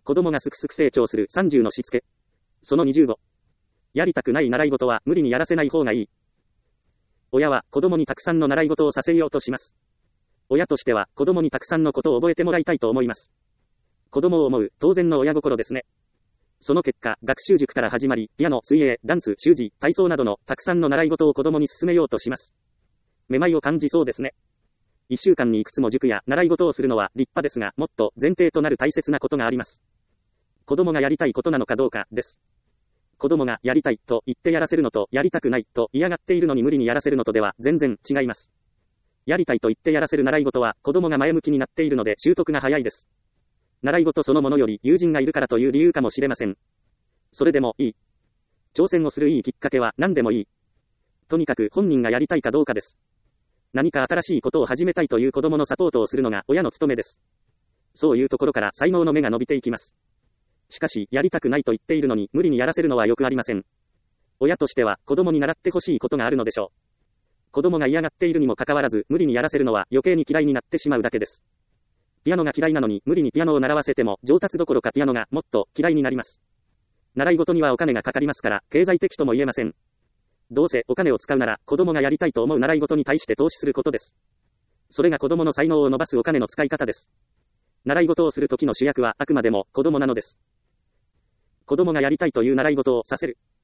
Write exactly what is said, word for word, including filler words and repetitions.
子供がすくすく成長するさんじゅうのしつけ。そのにじゅうご。やりたくない習い事は無理にやらせない方がいい。親は子供にたくさんの習い事をさせようとします。親としては子供にたくさんのことを覚えてもらいたいと思います。子供を思う当然の親心ですね。その結果、学習塾から始まり、ピアノ、水泳、ダンス、習字、体操などのたくさんの習い事を子供に進めようとします。めまいを感じそうですね。一週間にいくつも塾や習い事をするのは立派ですが、もっと前提となる大切なことがあります。子供がやりたいことなのかどうかです。子供がやりたいと言ってやらせるのと、やりたくないと嫌がっているのに無理にやらせるのとでは全然違います。やりたいと言ってやらせる習い事は子供が前向きになっているので習得が早いです。習い事そのものより友人がいるからという理由かもしれません。それでもいい。挑戦をするいいきっかけは何でもいい。とにかく本人がやりたいかどうかです。何か新しいことを始めたいという子供のサポートをするのが親の務めです。そういうところから才能の芽が伸びていきます。しかし、やりたくないと言っているのに無理にやらせるのはよくありません。親としては子供に習ってほしいことがあるのでしょう。子供が嫌がっているにもかかわらず無理にやらせるのは余計に嫌いになってしまうだけです。ピアノが嫌いなのに無理にピアノを習わせても上達どころかピアノがもっと嫌いになります。習い事にはお金がかかりますから経済的とも言えません。どうせお金を使うなら子供がやりたいと思う習い事に対して投資することです。それが子供の才能を伸ばすお金の使い方です。習い事をするときの主役はあくまでも子供なのです。子供がやりたいという習い事をさせる。